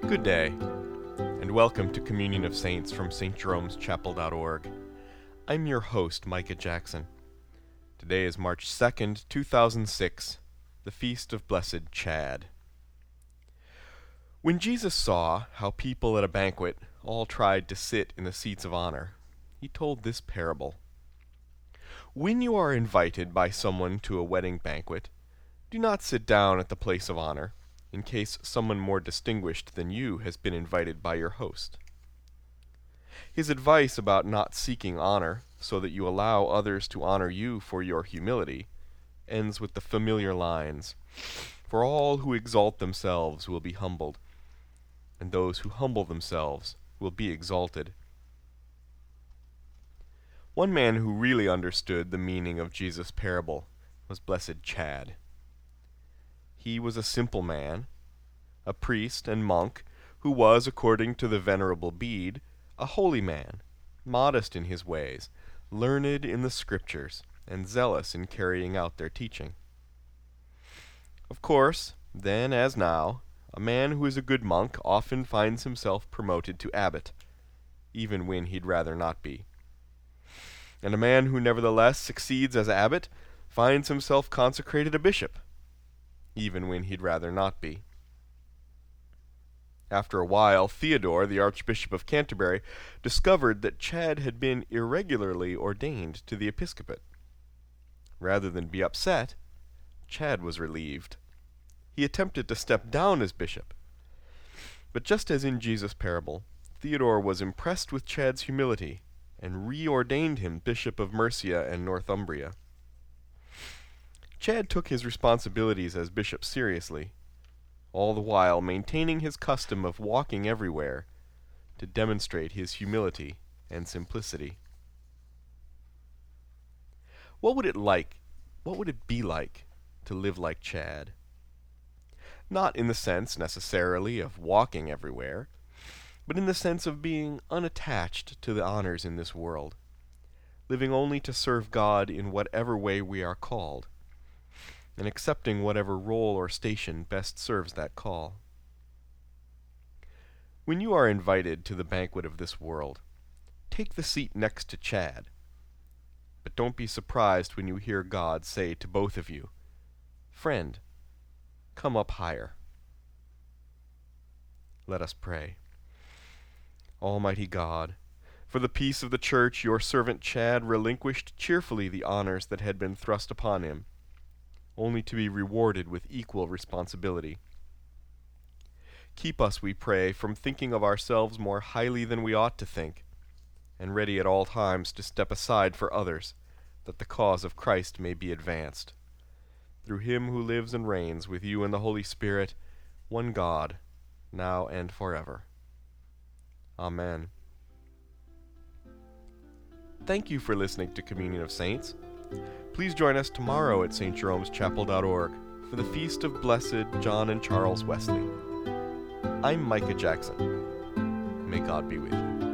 Good day, and welcome to Communion of Saints from stjeromeschapel.org. I'm your host, Micah Jackson. Today is March 2nd, 2006, the Feast of Blessed Chad. When Jesus saw how people at a banquet all tried to sit in the seats of honor, he told this parable. When you are invited by someone to a wedding banquet, do not sit down at the place of honor, in case someone more distinguished than you has been invited by your host. His advice about not seeking honor, so that you allow others to honor you for your humility, ends with the familiar lines, "For all who exalt themselves will be humbled, and those who humble themselves will be exalted." One man who really understood the meaning of Jesus' parable was Blessed Chad. He was a simple man, a priest and monk, who was, according to the Venerable Bede, a holy man, modest in his ways, learned in the Scriptures, and zealous in carrying out their teaching. Of course, then as now, a man who is a good monk often finds himself promoted to abbot, even when he'd rather not be. And a man who nevertheless succeeds as abbot finds himself consecrated a bishop, even when he'd rather not be. After a while, Theodore, the Archbishop of Canterbury, discovered that Chad had been irregularly ordained to the episcopate. Rather than be upset, Chad was relieved. He attempted to step down as bishop. But just as in Jesus' parable, Theodore was impressed with Chad's humility and reordained him Bishop of Mercia and Northumbria. Chad took his responsibilities as bishop seriously, all the while maintaining his custom of walking everywhere to demonstrate his humility and simplicity. What would it be like to live like Chad? Not in the sense necessarily of walking everywhere, but in the sense of being unattached to the honors in this world, living only to serve God in whatever way we are called, and accepting whatever role or station best serves that call. When you are invited to the banquet of this world, take the seat next to Chad, but don't be surprised when you hear God say to both of you, "Friend, come up higher." Let us pray. Almighty God, for the peace of the Church, your servant Chad relinquished cheerfully the honors that had been thrust upon him, only to be rewarded with equal responsibility. Keep us, we pray, from thinking of ourselves more highly than we ought to think, and ready at all times to step aside for others, that the cause of Christ may be advanced. Through him who lives and reigns with you in the Holy Spirit, one God, now and forever. Amen. Thank you for listening to Communion of Saints. Please join us tomorrow at stjeromeschapel.org for the Feast of Blessed John and Charles Wesley. I'm Micah Jackson. May God be with you.